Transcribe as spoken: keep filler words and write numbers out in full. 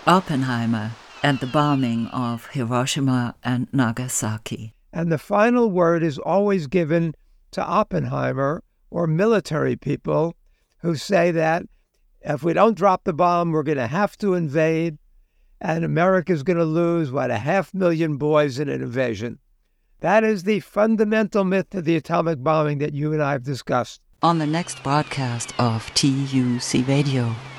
Oppenheimer and the bombing of Hiroshima and Nagasaki. And the final word is always given to Oppenheimer or military people who say that if we don't drop the bomb, we're going to have to invade, and America's going to lose, what, a half million boys in an invasion. That is the fundamental myth of the atomic bombing that you and I have discussed. On the next broadcast of T U C Radio.